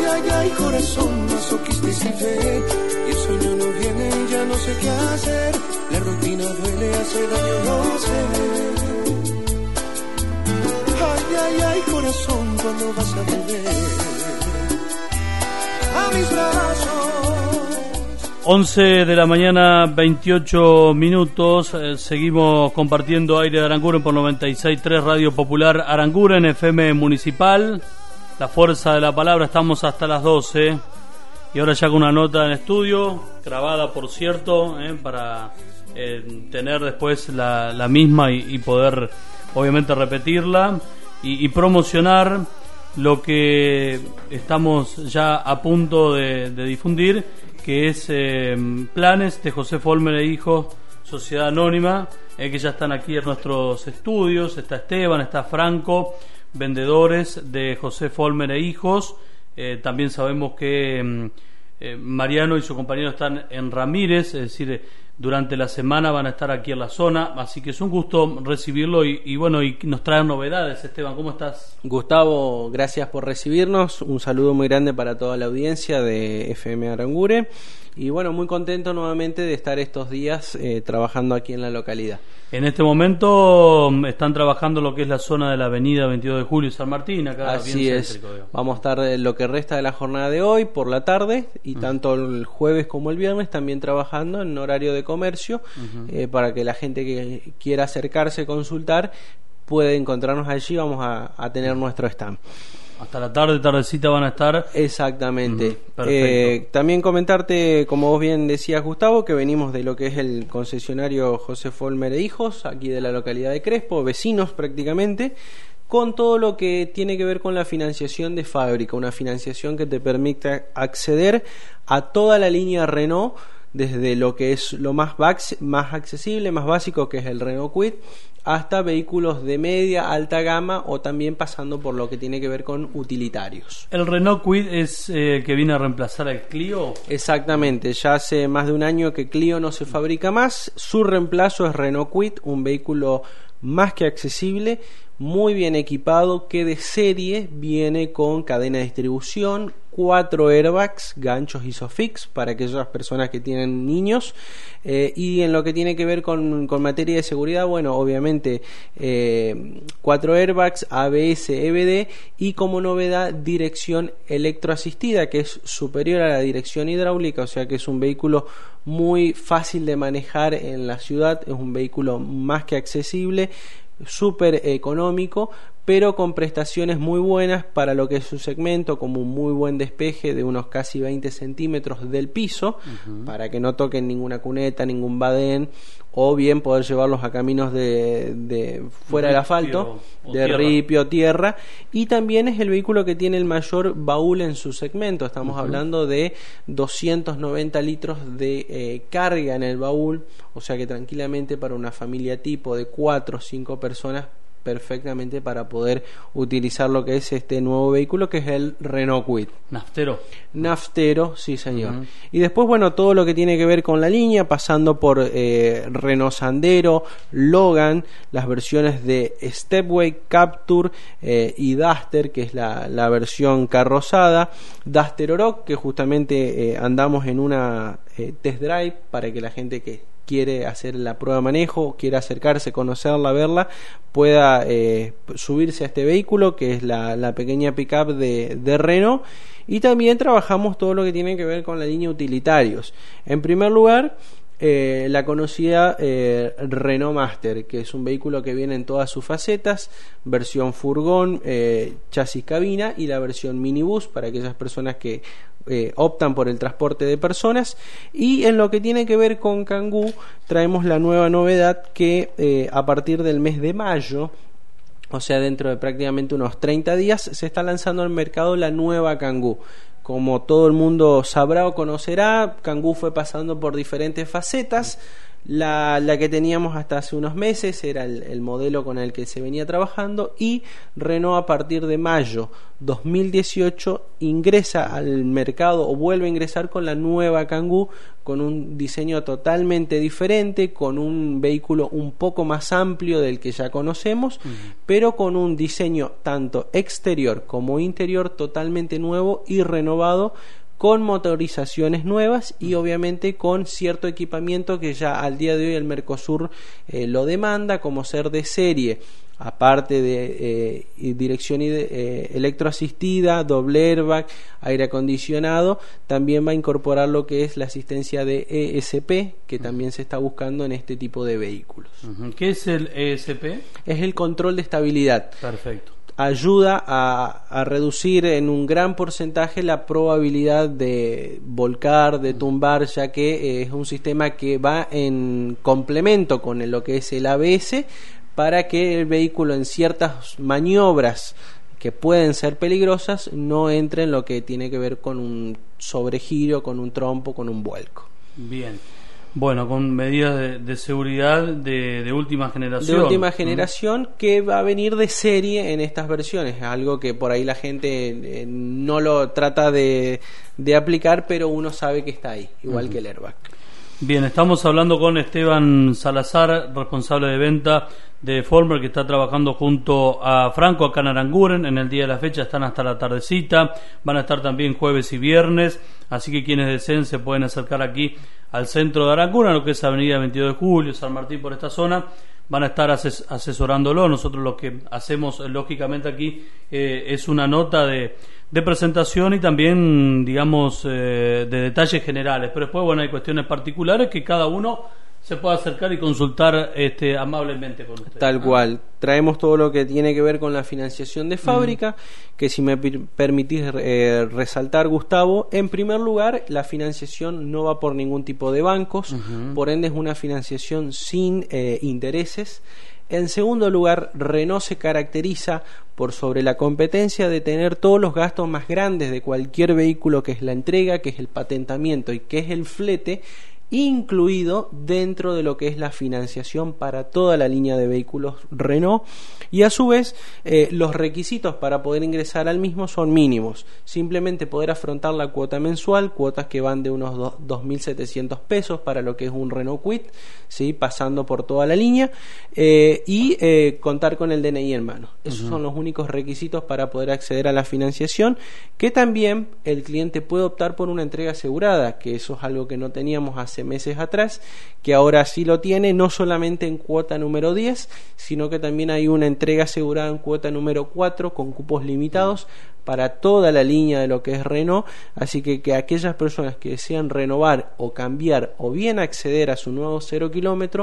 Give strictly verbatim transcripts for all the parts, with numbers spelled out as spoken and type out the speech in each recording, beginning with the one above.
ay, ay, corazón masoquista y sin fe. Y el sueño no viene y ya no sé qué hacer. La rutina duele, hace daño, no sé. Ay, ay, ay, corazón, ¿cuándo vas a volver a mis brazos? once de la mañana, veintiocho minutos. Eh, seguimos compartiendo aire de Aranguren por noventa y seis punto tres Radio Popular Aranguren, F M Municipal. La fuerza de la palabra, estamos hasta las doce. Y ahora ya con una nota en estudio, grabada por cierto, eh, para eh, tener después la, la misma y, y poder obviamente repetirla y, y promocionar lo que estamos ya a punto de, de difundir, que es eh, Planes de José Folmer e Hijos, Sociedad Anónima, eh, que ya están aquí en nuestros estudios. Está Esteban, está Franco, vendedores de José Folmer e Hijos. Eh, también sabemos que eh, Mariano y su compañero están en Ramírez, es decir, durante la semana van a estar aquí en la zona, así que es un gusto recibirlo y, y bueno, y nos traen novedades. Esteban, ¿cómo estás? Gustavo, gracias por recibirnos, un saludo muy grande para toda la audiencia de F M Aranguren y bueno, muy contento nuevamente de estar estos días eh, trabajando aquí en la localidad. En este momento están trabajando lo que es la zona de la avenida veintidós de julio y San Martín, acá Así bien es, céntrico, digamos. Vamos a estar lo que resta de la jornada de hoy por la tarde y uh-huh. tanto el jueves como el viernes también trabajando en horario de comercio, uh-huh. eh, para que la gente que quiera acercarse, consultar, puede encontrarnos allí. Vamos a, a tener nuestro stand. Hasta la tarde, tardecita van a estar. Exactamente. Uh-huh. Eh, también comentarte, como vos bien decías, Gustavo, que venimos de lo que es el concesionario José Folmer e Hijos, aquí de la localidad de Crespo, vecinos prácticamente, con todo lo que tiene que ver con la financiación de fábrica, una financiación que te permite acceder a toda la línea Renault, desde lo que es lo más, más accesible, más básico, que es el Renault Kwid, hasta vehículos de media, alta gama, o también pasando por lo que tiene que ver con utilitarios. ¿El Renault Kwid es eh, que viene a reemplazar al Clio? Exactamente, ya hace más de un año que Clio no se fabrica más. Su reemplazo es Renault Kwid, un vehículo más que accesible, muy bien equipado, que de serie viene con cadena de distribución, cuatro airbags, ganchos Isofix para aquellas personas que tienen niños, eh, y en lo que tiene que ver con, con materia de seguridad, bueno, obviamente eh, cuatro airbags, A B S, E B D y como novedad dirección electroasistida, que es superior a la dirección hidráulica, o sea que es un vehículo muy fácil de manejar en la ciudad, es un vehículo más que accesible, súper económico, pero con prestaciones muy buenas para lo que es su segmento, como un muy buen despeje de unos casi veinte centímetros del piso, uh-huh. para que no toquen ninguna cuneta, ningún badén, o bien poder llevarlos a caminos de, de fuera del asfalto, de ripio, tierra, y también es el vehículo que tiene el mayor baúl en su segmento. Estamos uh-huh. hablando de doscientos noventa litros de eh, carga en el baúl, o sea que tranquilamente para una familia tipo de cuatro o cinco personas, perfectamente para poder utilizar lo que es este nuevo vehículo, que es el Renault Kwid. Naftero. Naftero, sí señor. Uh-huh. Y después, bueno, todo lo que tiene que ver con la línea, pasando por eh, Renault Sandero, Logan, las versiones de Stepway, Captur eh, y Duster, que es la, la versión carrozada, Duster Oroch, que justamente eh, andamos en una eh, test drive para que la gente que quiere hacer la prueba de manejo, quiere acercarse, conocerla, verla, pueda eh, subirse a este vehículo, que es la, la pequeña pickup de, de Renault. Y también trabajamos todo lo que tiene que ver con la línea utilitarios. En primer lugar, eh, la conocida eh, Renault Master, que es un vehículo que viene en todas sus facetas, versión furgón, eh, chasis cabina, y la versión minibús para aquellas personas que Eh, optan por el transporte de personas. Y en lo que tiene que ver con Kangoo, traemos la nueva novedad que eh, a partir del mes de mayo, o sea dentro de prácticamente unos treinta días, se está lanzando al mercado la nueva Kangoo. Como todo el mundo sabrá o conocerá, Kangoo fue pasando por diferentes facetas. La, la que teníamos hasta hace unos meses era el, el modelo con el que se venía trabajando, y Renault a partir de mayo dos mil dieciocho ingresa al mercado o vuelve a ingresar con la nueva Kangoo, con un diseño totalmente diferente, con un vehículo un poco más amplio del que ya conocemos, uh-huh. pero con un diseño tanto exterior como interior totalmente nuevo y renovado, con motorizaciones nuevas y obviamente con cierto equipamiento que ya al día de hoy el Mercosur eh, lo demanda, como ser de serie, aparte de eh, dirección eh, electroasistida, doble airbag, aire acondicionado. También va a incorporar lo que es la asistencia de E S P, que uh-huh. también se está buscando en este tipo de vehículos. Uh-huh. ¿Qué es el E S P? Es el control de estabilidad. Perfecto. Ayuda a, a reducir en un gran porcentaje la probabilidad de volcar, de tumbar, ya que eh, es un sistema que va en complemento con lo que es el A B S, para que el vehículo en ciertas maniobras que pueden ser peligrosas no entre en lo que tiene que ver con un sobregiro, con un trompo, con un vuelco. Bien. Bueno, con medidas de, de seguridad de, de última generación. De última generación, ¿Mm? que va a venir de serie en estas versiones. Algo que por ahí la gente eh, no lo trata de, de aplicar, pero uno sabe que está ahí, igual uh-huh. que el airbag. Bien, estamos hablando con Esteban Salazar, responsable de venta de Former, que está trabajando junto a Franco acá en Aranguren. En el día de la fecha están hasta la tardecita, van a estar también jueves y viernes, así que quienes deseen se pueden acercar aquí al centro de Aranguren, lo que es Avenida veintidós de Julio, San Martín, por esta zona. Van a estar ases- asesorándolo. Nosotros lo que hacemos lógicamente aquí eh, es una nota de, de presentación y también, digamos, eh, de detalles generales, pero después, bueno, hay cuestiones particulares que cada uno se puede acercar y consultar este, amablemente con usted. Tal cual. Traemos todo lo que tiene que ver con la financiación de fábrica, uh-huh. que si me per- permitís eh, resaltar, Gustavo, en primer lugar, la financiación no va por ningún tipo de bancos, uh-huh. por ende es una financiación sin eh, intereses. En segundo lugar, Renault se caracteriza por sobre la competencia de tener todos los gastos más grandes de cualquier vehículo, que es la entrega, que es el patentamiento y que es el flete, incluido dentro de lo que es la financiación para toda la línea de vehículos Renault, y a su vez eh, los requisitos para poder ingresar al mismo son mínimos. Simplemente poder afrontar la cuota mensual, cuotas que van de unos dos mil setecientos pesos para lo que es un Renault Kwid, ¿sí? Pasando por toda la línea, eh, y eh, contar con el D N I en mano. Esos uh-huh. son los únicos requisitos para poder acceder a la financiación, que también el cliente puede optar por una entrega asegurada, que eso es algo que no teníamos hace meses atrás, que ahora sí lo tiene, no solamente en cuota número diez, sino que también hay una entrega asegurada en cuota número cuatro con cupos limitados para toda la línea de lo que es Renault. Así que, que aquellas personas que desean renovar o cambiar o bien acceder a su nuevo cero kilómetro,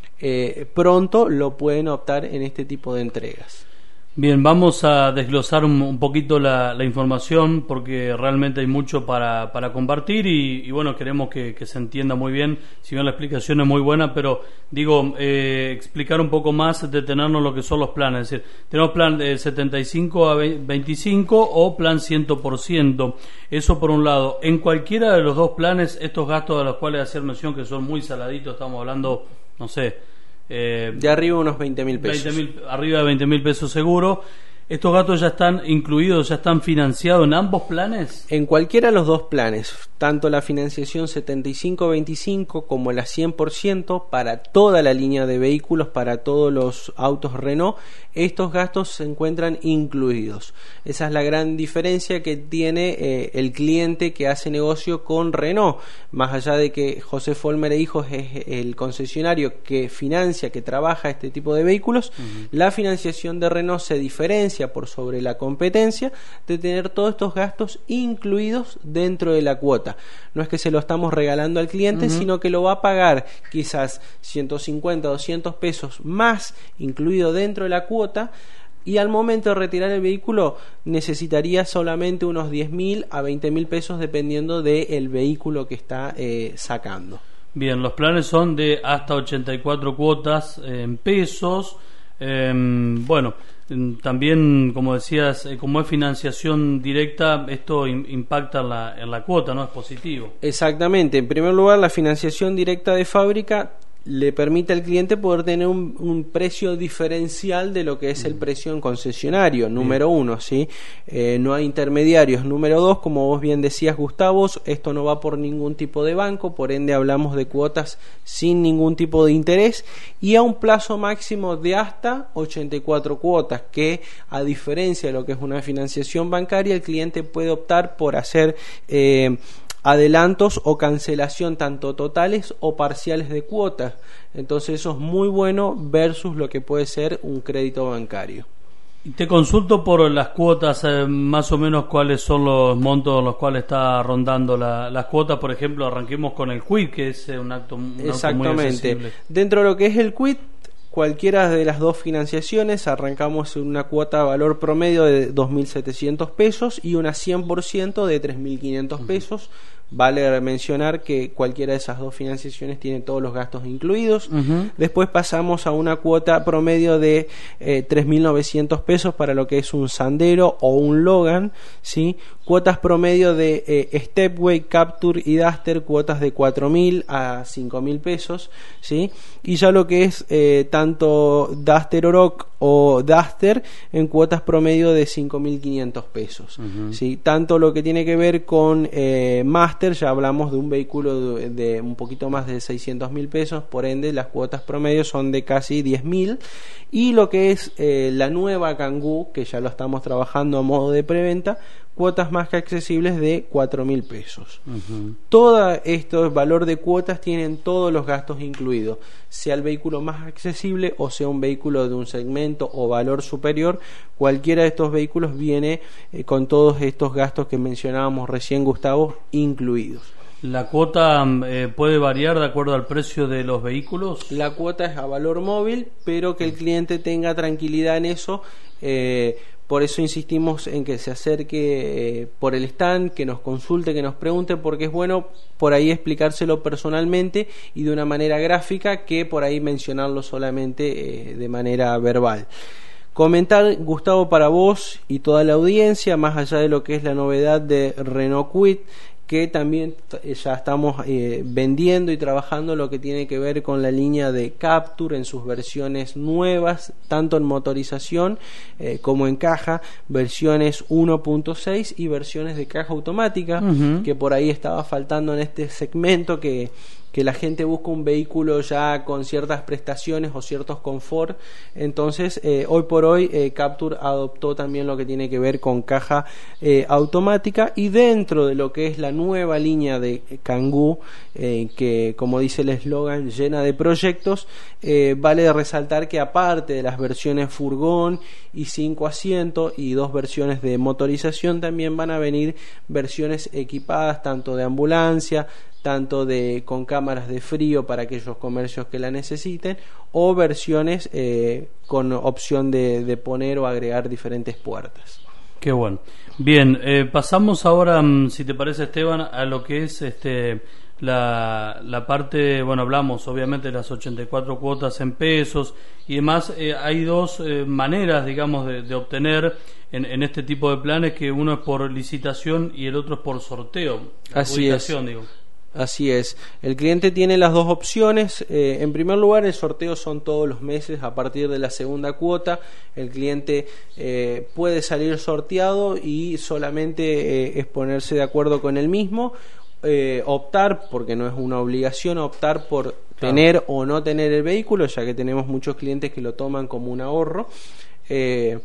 eh, pronto lo pueden optar en este tipo de entregas. Bien, vamos a desglosar un, un poquito la, la información, porque realmente hay mucho para, para compartir y, y bueno, queremos que, que se entienda muy bien. Si bien la explicación es muy buena, pero digo, eh, explicar un poco más, detenernos lo que son los planes. Es decir, tenemos plan de setenta y cinco a veinticinco o plan cien por ciento. Eso por un lado. En cualquiera de los dos planes, estos gastos de los cuales hacer mención, que son muy saladitos, estamos hablando, no sé, Eh, de arriba unos veinte mil pesos. veinte mil, arriba de veinte mil pesos seguro. ¿Estos gastos ya están incluidos, ya están financiados en ambos planes? En cualquiera de los dos planes, tanto la financiación setenta y cinco veinticinco como la cien por ciento para toda la línea de vehículos, para todos los autos Renault, estos gastos se encuentran incluidos. Esa es la gran diferencia que tiene eh, el cliente que hace negocio con Renault. Más allá de que José Folmer e Hijos es el concesionario que financia, que trabaja este tipo de vehículos, uh-huh. la financiación de Renault se diferencia por sobre la competencia de tener todos estos gastos incluidos dentro de la cuota. No es que se lo estamos regalando al cliente, uh-huh. sino que lo va a pagar quizás ciento cincuenta, doscientos pesos más incluido dentro de la cuota, y al momento de retirar el vehículo necesitaría solamente unos diez mil a veinte mil pesos dependiendo del vehículo que está eh, sacando. Bien, los planes son de hasta ochenta y cuatro cuotas en pesos. Eh, bueno, también, como decías, como es financiación directa, esto in, impacta en la, en la cuota, ¿no? Es positivo. Exactamente. En primer lugar, la financiación directa de fábrica le permite al cliente poder tener un, un precio diferencial de lo que es el precio en concesionario, número bien. uno, ¿sí? Eh, no hay intermediarios. Número dos, como vos bien decías, Gustavo, esto no va por ningún tipo de banco, por ende hablamos de cuotas sin ningún tipo de interés y a un plazo máximo de hasta ochenta y cuatro cuotas, que a diferencia de lo que es una financiación bancaria, el cliente puede optar por hacer eh, adelantos o cancelación tanto totales o parciales de cuotas. Entonces eso es muy bueno versus lo que puede ser un crédito bancario. Y te consulto por las cuotas, eh, más o menos cuáles son los montos en los cuales está rondando la, las cuotas. Por ejemplo, arranquemos con el Quid, que es un acto, un Exactamente. Auto muy accesible. Dentro de lo que es el Quid, cualquiera de las dos financiaciones, arrancamos en una cuota valor promedio de dos mil setecientos pesos y una cien por ciento de tres mil quinientos pesos. Uh-huh. Vale mencionar que cualquiera de esas dos financiaciones tiene todos los gastos incluidos. Uh-huh. Después pasamos a una cuota promedio de eh, tres mil novecientos pesos para lo que es un Sandero o un Logan, ¿sí? Cuotas promedio de eh, Stepway, Captur y Duster, cuotas de cuatro mil a cinco mil pesos, ¿sí? Y ya lo que es eh, tanto Duster Oroch o Duster en cuotas promedio de cinco mil quinientos pesos, uh-huh. ¿sí? Tanto lo que tiene que ver con eh, Master, ya hablamos de un vehículo de, de un poquito más de seiscientos mil pesos, por ende las cuotas promedio son de casi diez mil. Y lo que es eh, la nueva Kangoo, que ya lo estamos trabajando a modo de preventa, cuotas más que accesibles de cuatro mil pesos. Uh-huh. Todo esto, valor de cuotas, tienen todos los gastos incluidos, sea el vehículo más accesible o sea un vehículo de un segmento o valor superior. Cualquiera de estos vehículos viene eh, con todos estos gastos que mencionábamos recién, Gustavo, incluidos. ¿La cuota eh, puede variar de acuerdo al precio de los vehículos? La cuota es a valor móvil, pero que el cliente tenga tranquilidad en eso. Eh, por eso insistimos en que se acerque eh, por el stand, que nos consulte, que nos pregunte, porque es bueno por ahí explicárselo personalmente y de una manera gráfica que por ahí mencionarlo solamente eh, de manera verbal. Comentar, Gustavo, para vos y toda la audiencia, más allá de lo que es la novedad de Renault Kwid, que también ya estamos eh, vendiendo y trabajando lo que tiene que ver con la línea de Captur en sus versiones nuevas, tanto en motorización eh, como en caja, versiones uno punto seis y versiones de caja automática, uh-huh. que por ahí estaba faltando en este segmento, que que la gente busca un vehículo ya con ciertas prestaciones o ciertos confort. Entonces eh, hoy por hoy eh, Captur adoptó también lo que tiene que ver con caja eh, automática, y dentro de lo que es la nueva línea de Kangoo, eh, que como dice el eslogan, llena de proyectos, eh, vale resaltar que aparte de las versiones furgón y cinco asientos y dos versiones de motorización, también van a venir versiones equipadas tanto de ambulancia, tanto de con cámaras de frío para aquellos comercios que la necesiten, o versiones eh, con opción de, de poner o agregar diferentes puertas. Qué bueno. Bien, eh, pasamos ahora, si te parece, Esteban, a lo que es este la, la parte, bueno, hablamos obviamente de las ochenta y cuatro cuotas en pesos y demás. Eh, hay dos eh, maneras, digamos, de, de obtener en, en este tipo de planes, que uno es por licitación y el otro es por sorteo. Así es. Digo. Así es, el cliente tiene las dos opciones. Eh, en primer lugar, el sorteo son todos los meses a partir de la segunda cuota. El cliente eh, puede salir sorteado y solamente eh, es ponerse de acuerdo con el mismo, eh, optar, porque no es una obligación, optar por tener o no tener el vehículo, ya que tenemos muchos clientes que lo toman como un ahorro. Eh,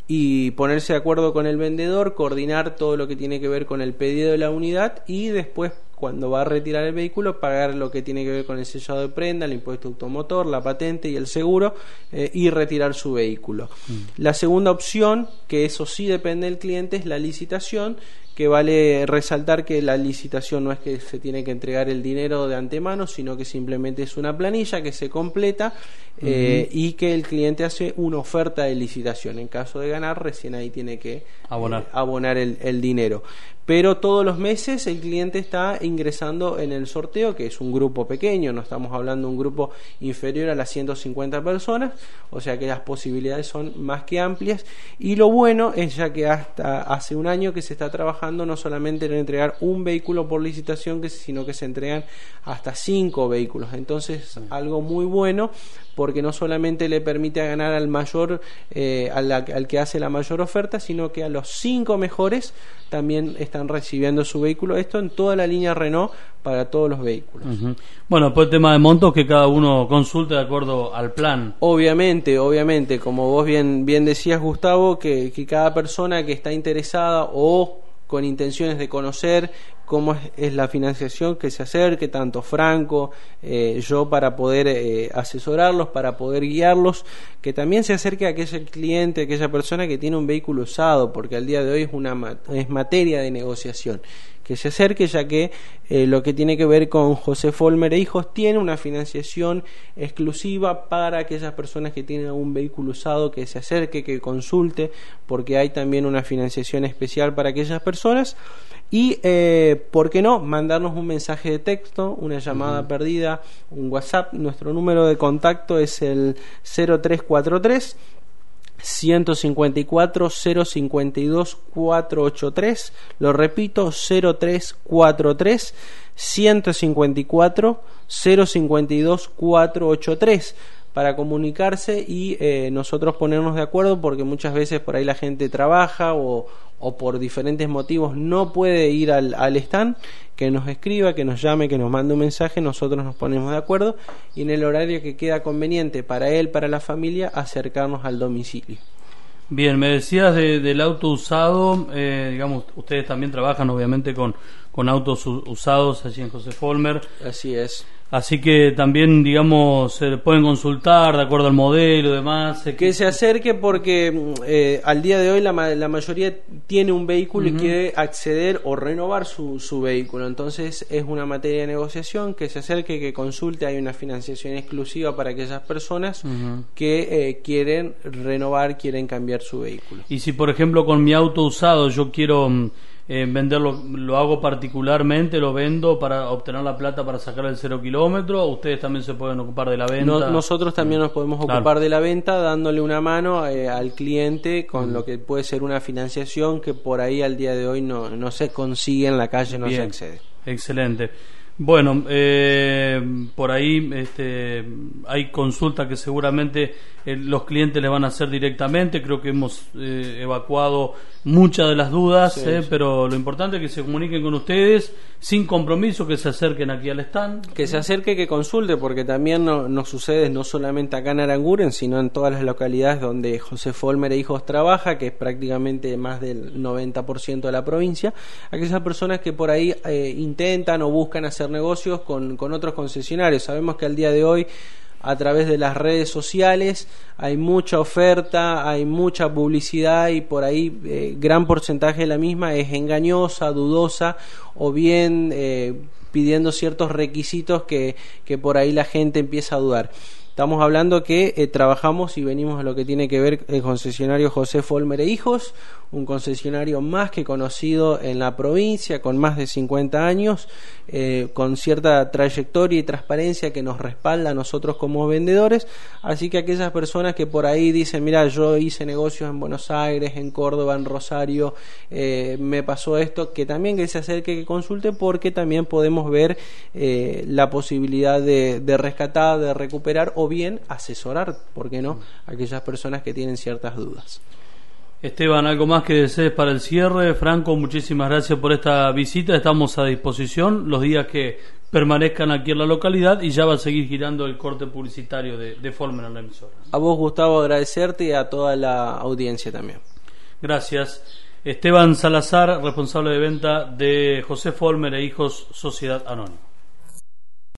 y ponerse de acuerdo con el vendedor, coordinar todo lo que tiene que ver con el pedido de la unidad, y después, cuando va a retirar el vehículo, pagar lo que tiene que ver con el sellado de prenda, el impuesto automotor, la patente y el seguro, eh, y retirar su vehículo. Mm. La segunda opción, que eso sí depende del cliente, es la licitación, que vale resaltar que la licitación no es que se tiene que entregar el dinero de antemano, sino que simplemente es una planilla que se completa, uh-huh. eh, y que el cliente hace una oferta de licitación. En caso de ganar, recién ahí tiene que abonar, eh, abonar el, el dinero. pero todos los meses el cliente está ingresando en el sorteo, que es un grupo pequeño, no estamos hablando de un grupo inferior a las ciento cincuenta personas, o sea que las posibilidades son más que amplias, y lo bueno es ya que hasta hace un año que se está trabajando no solamente en entregar un vehículo por licitación, sino que se entregan hasta cinco vehículos, entonces sí. Algo muy bueno, porque no solamente le permite ganar al mayor, eh, al, al que hace la mayor oferta, sino que a los cinco mejores también están recibiendo su vehículo. Esto en toda la línea Renault para todos los vehículos. Uh-huh. Bueno, pues el tema de montos que cada uno consulte de acuerdo al plan. Obviamente, obviamente, como vos bien, bien decías, Gustavo, que, que cada persona que está interesada o con intenciones de conocer cómo es, es la financiación, que se acerque, tanto Franco, eh, yo, para poder eh, asesorarlos, para poder guiarlos, que también se acerque a aquel cliente, a aquella persona que tiene un vehículo usado, porque al día de hoy es una es materia de negociación, que se acerque, ya que eh, lo que tiene que ver con José Folmer e Hijos tiene una financiación exclusiva para aquellas personas que tienen un vehículo usado, que se acerque, que consulte, porque hay también una financiación especial para aquellas personas. Y, eh, ¿por qué no? Mandarnos un mensaje de texto, una llamada uh-huh. perdida, un WhatsApp. Nuestro número de contacto es el cero tres cuatro tres, ciento cincuenta y cuatro, cero cincuenta y dos, cuatrocientos ochenta y tres. Lo repito, cero tres cuatro tres, ciento cincuenta y cuatro, cero cincuenta y dos, cuatrocientos ochenta y tres. Para comunicarse y eh, nosotros ponernos de acuerdo, porque muchas veces por ahí la gente trabaja o, o por diferentes motivos no puede ir al, al stand. Que nos escriba, que nos llame, que nos mande un mensaje, nosotros nos ponemos de acuerdo y en el horario que queda conveniente para él, para la familia, acercarnos al domicilio. Bien, me decías de, del auto usado, eh, digamos, ustedes también trabajan obviamente con, con autos usados allí en José Folmer. Así es. Así que también, digamos, se pueden consultar de acuerdo al modelo y demás. Que, que se acerque porque eh, al día de hoy la, la mayoría tiene un vehículo uh-huh. y quiere acceder o renovar su, su vehículo. Entonces es una materia de negociación, que se acerque, que consulte. Hay una financiación exclusiva para aquellas personas uh-huh. que eh, quieren renovar, quieren cambiar su vehículo. Y si, por ejemplo, con mi auto usado yo quiero... Eh, venderlo, lo hago particularmente, lo vendo para obtener la plata para sacar el cero kilómetro, o ustedes también se pueden ocupar de la venta. No, nosotros también nos podemos ocupar claro. de la venta, dándole una mano eh, al cliente con mm. lo que puede ser una financiación que por ahí al día de hoy no, no se consigue en la calle, no Bien. se accede. Excelente. Bueno, eh, por ahí este, hay consultas que seguramente eh, los clientes les van a hacer directamente. Creo que hemos eh, evacuado muchas de las dudas, sí, eh, sí. pero lo importante es que se comuniquen con ustedes sin compromiso, que se acerquen aquí al stand. Que se acerque, que consulte, porque también no, no sucede no solamente acá en Aranguren, sino en todas las localidades donde José Folmer e Hijos trabaja, que es prácticamente más del noventa por ciento de la provincia. Aquellas personas que por ahí eh, intentan o buscan hacer negocios con, con otros concesionarios. Sabemos que al día de hoy, a través de las redes sociales, hay mucha oferta, hay mucha publicidad y por ahí eh, gran porcentaje de la misma es engañosa, dudosa o bien eh, pidiendo ciertos requisitos que, que por ahí la gente empieza a dudar. Estamos hablando que eh, trabajamos y venimos a lo que tiene que ver el concesionario José Folmer e Hijos, un concesionario más que conocido en la provincia, con más de cincuenta años, eh, con cierta trayectoria y transparencia que nos respalda a nosotros como vendedores. Así que aquellas personas que por ahí dicen, mira, yo hice negocios en Buenos Aires, en Córdoba, en Rosario, eh, me pasó esto, que también que se acerque, que consulte, porque también podemos ver eh, la posibilidad de, de rescatar, de recuperar o bien asesorar, ¿por qué no?, a aquellas personas que tienen ciertas dudas. Esteban, ¿algo más que desees para el cierre? Franco, muchísimas gracias por esta visita. Estamos a disposición los días que permanezcan aquí en la localidad y ya va a seguir girando el corte publicitario de, de Folmer en la emisora. A vos, Gustavo, agradecerte y a toda la audiencia también. Gracias. Esteban Salazar, responsable de venta de José Folmer e Hijos, Sociedad Anónima.